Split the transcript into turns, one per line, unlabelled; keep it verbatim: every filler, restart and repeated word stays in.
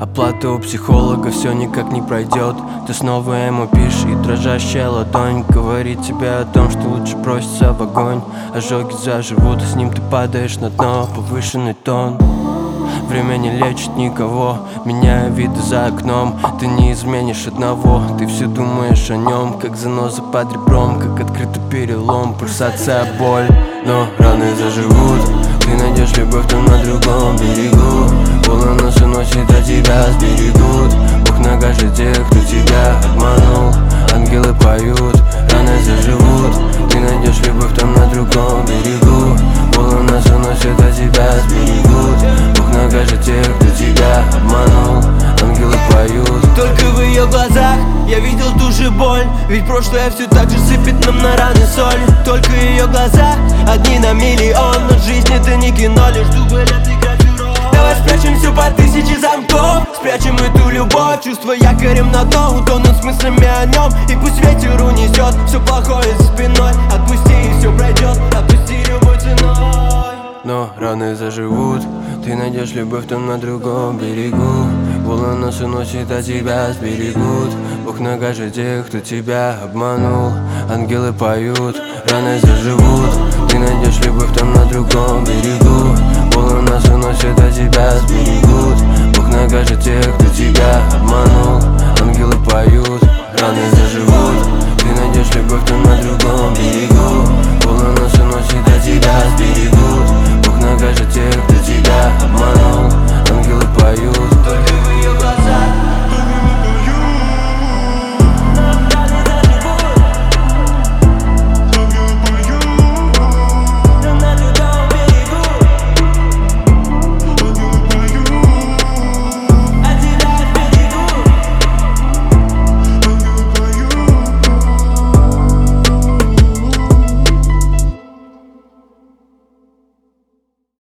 Оплата у психолога все никак не пройдет. Ты снова ему пишешь, и дрожащая ладонь говорит тебе о том, что лучше броситься в огонь. Ожоги заживут, с ним ты падаешь на дно. Повышенный тон. Время не лечит никого, меняя виды за окном. Ты не изменишь одного, ты все думаешь о нем, как заноза под ребром, как открытый перелом, пульсация, боль. Но раны заживут, ты найдешь любовь там на другом берегу. Волны уносит, а тебя сберегут. Бог накажет тех, кто тебя обманул. Ангелы поют, раны заживут, ты найдешь любовь там на другом берегу. Волны уносит, а тебя сберегут. Бог накажет тех, кто тебя обманул. Ангелы поют.
Только в ее глазах я видел ту же боль, ведь прошлое все так же сыпет нам на раны соль. Только в ее глазах одни на миллион, но жизнь это не кино, лишь дублятый гравюрон. Давай спрячем все по тысяче замков, спрячем эту любовь, чувства якорем на дно, утонут с мыслями о нем. И пусть ветер унесет все плохое за спиной, отпусти и все пройдет, отпусти любой ценой.
Но раны заживут, ты найдешь любовь там на другом берегу. Волны уносит, а тебя сберегут. Бог накажет тех, кто тебя обманул. Ангелы поют, раны заживут, ты найдешь любовь там на другом берегу. Волны уносит, а тебя сберегут. Бог накажет тех, кто тебя обманул. Ангелы поют, раны заживут.